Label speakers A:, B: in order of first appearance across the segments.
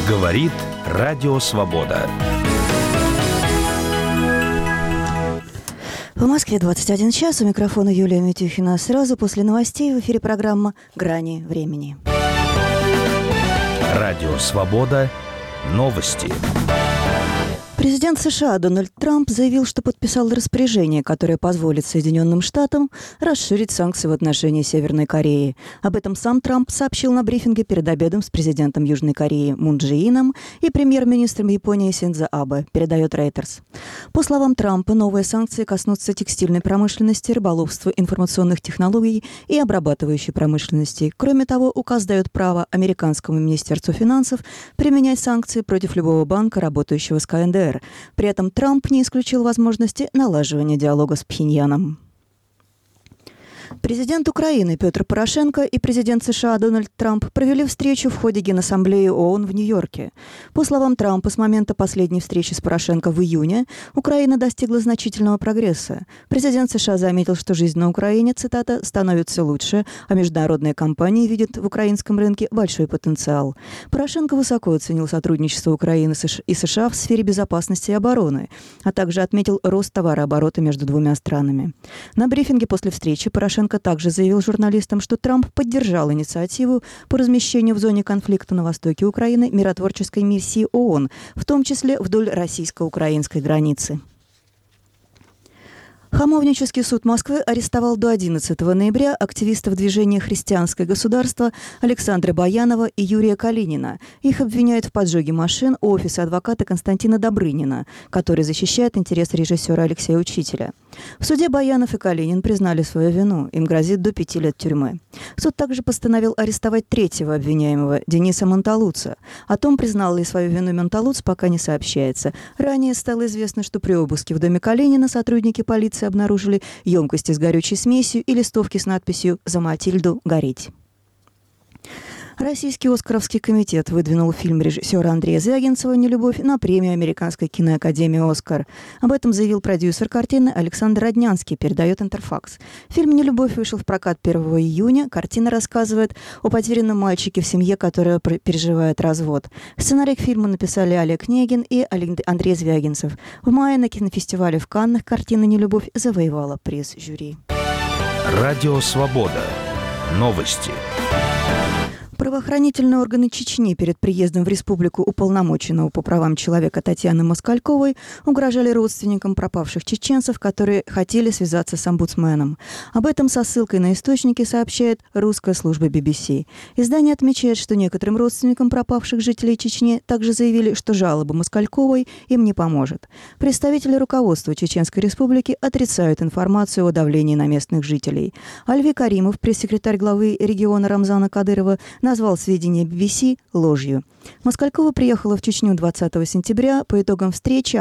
A: Говорит Радио Свобода.
B: В Москве 21 час. У микрофона Юлия Митюхина. Сразу после новостей в эфире программа «Грани времени».
A: Радио Свобода. Новости.
B: Президент США Дональд Трамп заявил, что подписал распоряжение, которое позволит Соединенным Штатам расширить санкции в отношении Северной Кореи. Об этом сам Трамп сообщил на брифинге перед обедом с президентом Южной Кореи Мун Чжэ Ином и премьер-министром Японии Синдзо Абе, передает Reuters. По словам Трампа, новые санкции коснутся текстильной промышленности, рыболовства, информационных технологий и обрабатывающей промышленности. Кроме того, указ дает право американскому министерству финансов применять санкции против любого банка, работающего с КНДР. При этом Трамп не исключил возможности налаживания диалога с Пхеньяном. Президент Украины Петр Порошенко и президент США Дональд Трамп провели встречу в ходе Генассамблеи ООН в Нью-Йорке. По словам Трампа, с момента последней встречи с Порошенко в июне Украина достигла значительного прогресса. Президент США заметил, что жизнь на Украине, цитата, «становится лучше, а международные компании видят в украинском рынке большой потенциал». Порошенко высоко оценил сотрудничество Украины и США в сфере безопасности и обороны, а также отметил рост товарооборота между двумя странами. На брифинге после встречи Порошенко также заявил журналистам, что Трамп поддержал инициативу по размещению в зоне конфликта на востоке Украины миротворческой миссии ООН, в том числе вдоль российско-украинской границы. Хамовнический суд Москвы арестовал до 11 ноября активистов движения «Христианское государство» Александра Баянова и Юрия Калинина. Их обвиняют в поджоге машин у офиса адвоката Константина Добрынина, который защищает интересы режиссера Алексея Учителя. В суде Баянов и Калинин признали свою вину. Им грозит до 5 лет тюрьмы. Суд также постановил арестовать третьего обвиняемого, Дениса Монталуца. О том, признал ли свою вину Монталуц, пока не сообщается. Ранее стало известно, что при обыске в доме Калинина сотрудники полиции обнаружили емкости с горючей смесью и листовки с надписью «За Матильду гореть». Российский Оскаровский комитет выдвинул фильм режиссера Андрея Звягинцева «Нелюбовь» на премию Американской киноакадемии «Оскар». Об этом заявил продюсер картины Александр Роднянский, передает Интерфакс. Фильм «Нелюбовь» вышел в прокат 1 июня. Картина рассказывает о потерянном мальчике в семье, которая переживает развод. Сценарий к фильму написали Олег Негин и Андрей Звягинцев. В мае на кинофестивале в Каннах картина «Нелюбовь» завоевала приз жюри.
A: Радио Свобода. Новости.
B: Правоохранительные органы Чечни перед приездом в республику уполномоченного по правам человека Татьяны Москальковой угрожали родственникам пропавших чеченцев, которые хотели связаться с омбудсменом. Об этом со ссылкой на источники сообщает русская служба BBC. Издание отмечает, что некоторым родственникам пропавших жителей Чечни также заявили, что жалоба Москальковой им не поможет. Представители руководства Чеченской республики отрицают информацию о давлении на местных жителей. Альви Каримов, пресс-секретарь главы региона Рамзана Кадырова, назвал сведения BBC ложью. Москалькова приехала в Чечню 20 сентября. По итогам встречи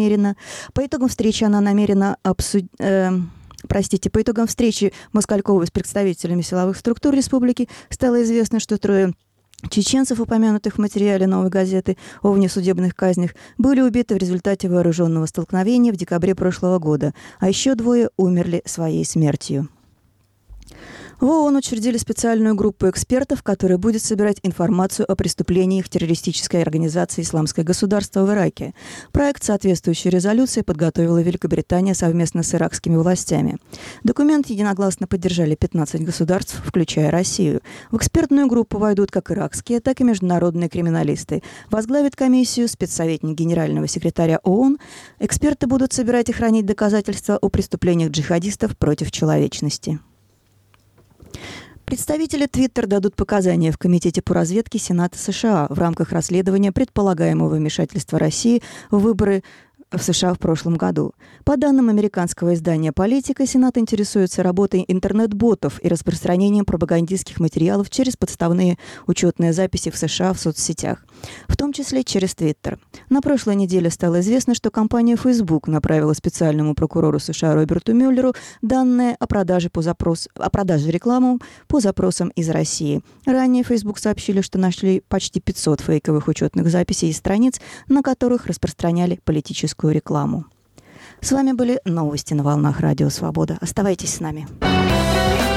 B: Москальковой с представителями силовых структур республики стало известно, что 3 чеченцев, упомянутых в материале «Новой газеты» о внесудебных казнях, были убиты в результате вооруженного столкновения в декабре прошлого года, а еще 2 умерли своей смертью. В ООН учредили специальную группу экспертов, которая будет собирать информацию о преступлениях террористической организации «Исламское государство» в Ираке. Проект соответствующей резолюции подготовила Великобритания совместно с иракскими властями. Документ единогласно поддержали 15 государств, включая Россию. В экспертную группу войдут как иракские, так и международные криминалисты. Возглавит комиссию спецсоветник генерального секретаря ООН. Эксперты будут собирать и хранить доказательства о преступлениях джихадистов против человечности. Представители Twitter дадут показания в Комитете по разведке Сената США в рамках расследования предполагаемого вмешательства России в выборы в США в прошлом году. По данным американского издания «Политика», Сенат интересуется работой интернет-ботов и распространением пропагандистских материалов через подставные учетные записи в США в соцсетях, в том числе через Twitter. На прошлой неделе стало известно, что компания Facebook направила специальному прокурору США Роберту Мюллеру данные о продаже рекламы по запросам из России. Ранее Facebook сообщили, что нашли почти 500 фейковых учетных записей и страниц, на которых распространяли политическую рекламу. С вами были новости на волнах Радио Свобода. Оставайтесь с нами.